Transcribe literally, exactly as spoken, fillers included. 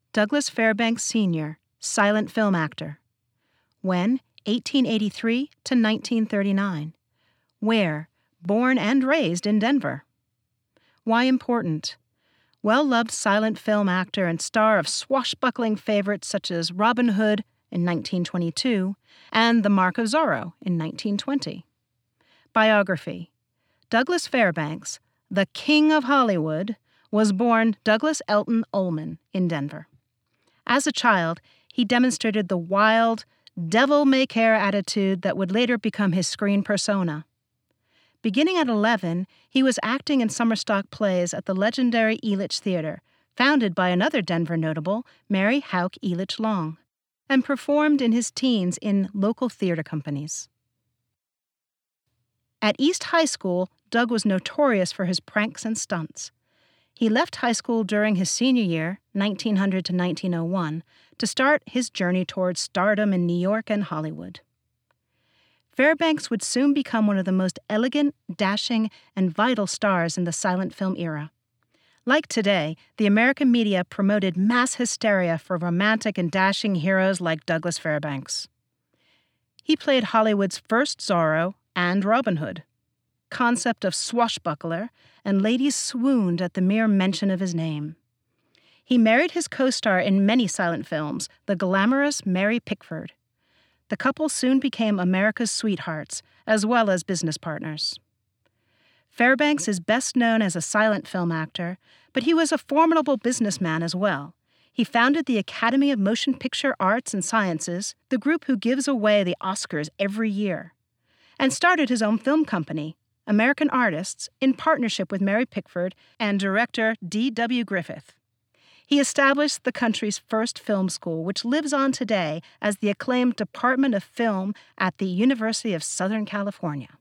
Douglas Fairbanks Senior, silent film actor. When? eighteen eighty-three to nineteen thirty-nine. Where? Born and raised in Denver. Why important? Well-loved silent film actor and star of swashbuckling favorites such as Robin Hood in nineteen twenty-two and The Mark of Zorro in nineteen twenty. Biography. Douglas Fairbanks, the King of Hollywood, was born Douglas Elton Ullman in Denver. As a child, he demonstrated the wild, devil-may-care attitude that would later become his screen persona. Beginning at eleven, he was acting in summer stock plays at the legendary Elitch Theater, founded by another Denver notable, Mary Hauk Elitch Long, and performed in his teens in local theater companies. At East High School, Doug was notorious for his pranks and stunts. He left high school during his senior year, nineteen hundred to nineteen oh one, to start his journey towards stardom in New York and Hollywood. Fairbanks would soon become one of the most elegant, dashing, and vital stars in the silent film era. Like today, the American media promoted mass hysteria for romantic and dashing heroes like Douglas Fairbanks. He played Hollywood's first Zorro and Robin Hood. Concept of swashbuckler, and ladies swooned at the mere mention of his name. He married his co-star in many silent films, the glamorous Mary Pickford. The couple soon became America's sweethearts, as well as business partners. Fairbanks is best known as a silent film actor, but he was a formidable businessman as well. He founded the Academy of Motion Picture Arts and Sciences, the group who gives away the Oscars every year, and started his own film company, American Artists, in partnership with Mary Pickford and director D W Griffith. He established the country's first film school, which lives on today as the acclaimed Department of Film at the University of Southern California.